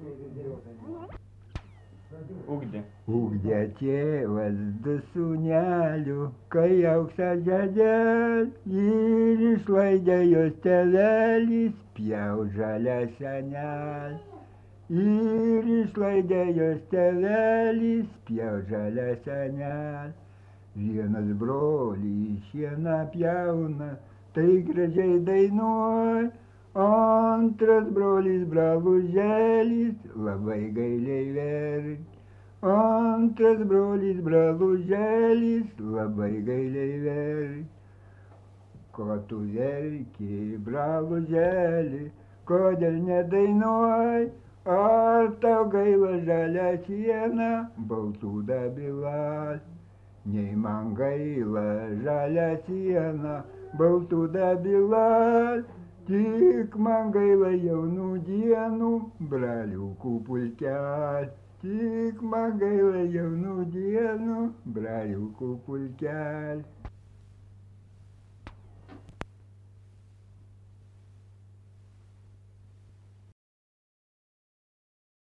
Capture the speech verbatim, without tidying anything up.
Ugdė. Ugdė tėvas du sūnelių, kai auksą žadėl, ir išlaidė jos tėvelis, pjaut žalią senel. Ir išlaidė jos tėvelis, pjaut žalią senel. Vienas brolis šieną pjauna, tai gražiai dainuoj, antras brolis brolužėlis, labai gailiai verkia. Antras brolis brolužėlis, labai gailiai verkia. Ko tu verki, brolužėli, kodėl nedainuoj? Ar tau gaila žalią sieną, baltų dabilas? Nei man gaila žalią sieną, baltų dabilas, tik man gaila jaunų dienų, braliukų pulkelis. Tik man gaila jaunų dienų, braliukų pulkelis.